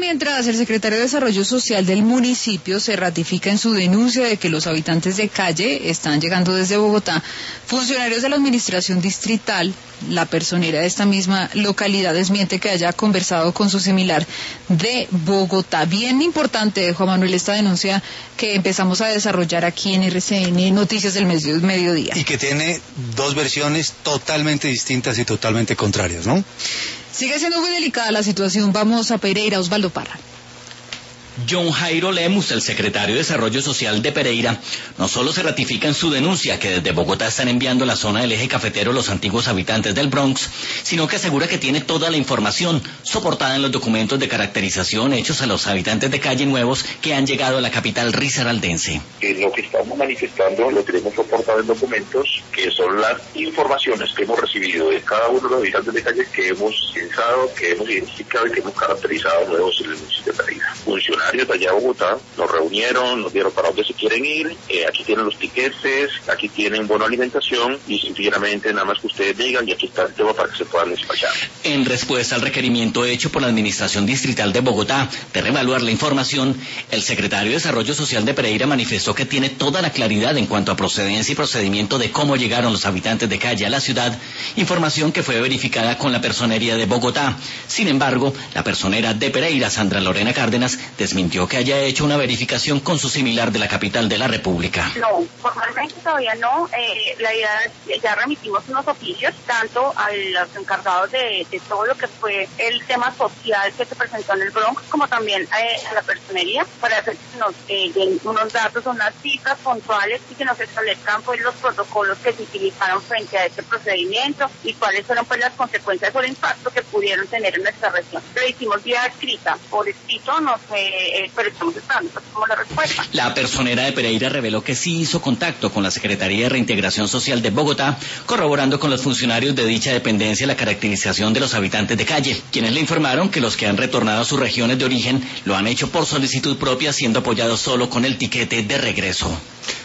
mientras el secretario de Desarrollo Social del municipio se ratifica en su denuncia de que los habitantes de calle están llegando desde Bogotá, funcionarios de la administración distrital, la personera de esta misma localidad, desmiente que haya conversado con su similar de Bogotá. Bien importante, Juan Manuel, esta denuncia que empezamos a desarrollar aquí en RCN Noticias del Mediodía. Y que tiene dos versiones totalmente distintas y totalmente contrarias, ¿no? Sigue siendo muy delicada la situación. Vamos a Pereira, Osvaldo Parra. John Jairo Lemus, el secretario de Desarrollo Social de Pereira, no solo se ratifica en su denuncia que desde Bogotá están enviando a la zona del eje cafetero los antiguos habitantes del Bronx, sino que asegura que tiene toda la información soportada en los documentos de caracterización hechos a los habitantes de calle nuevos que han llegado a la capital risaraldense. Lo que estamos manifestando lo tenemos soportado en documentos, que son las informaciones que hemos recibido de cada uno de los habitantes de calle que hemos censado, que hemos identificado y que hemos caracterizado nuevos en el municipio de Pereira. Funcionarios de allá a Bogotá nos reunieron, nos dieron para dónde se quieren ir, aquí tienen los tiquetes, aquí tienen bono alimentación y sencillamente nada más que ustedes digan y aquí está el tema para que se puedan despachar. En respuesta al requerimiento hecho por la Administración Distrital de Bogotá de reevaluar la información, el secretario de Desarrollo Social de Pereira manifestó que tiene toda la claridad en cuanto a procedencia y procedimiento de cómo llegaron los habitantes de calle a la ciudad, información que fue verificada con la personería de Bogotá. Sin embargo, la personera de Pereira, Sandra Lorena Cárdenas, desmintió que haya hecho una verificación con su similar de la capital de la República. No, formalmente todavía no. La idea, ya remitimos unos oficios tanto a los encargados de todo lo que fue el tema social que se presentó en el Bronx, como también a la personería, para hacer que nos den unos datos, unas cifras puntuales y que nos establezcan pues los protocolos que se utilizaron frente a este procedimiento y cuáles fueron pues las consecuencias o el impacto que pudieron tener en nuestra región. Lo hicimos vía escrita, por escrito, no sé, pero estamos esperando pues, como la respuesta. La personera de Pereira reveló que sí hizo contacto con la Secretaría de Reintegración Social de Bogotá, corroborando con los funcionarios de dicha dependencia la caracterización de los habitantes de calle, quienes le informaron que los que han retornado a sus regiones de origen lo han hecho por solicitud propia, siendo apoyados solo con el tiquete de regreso.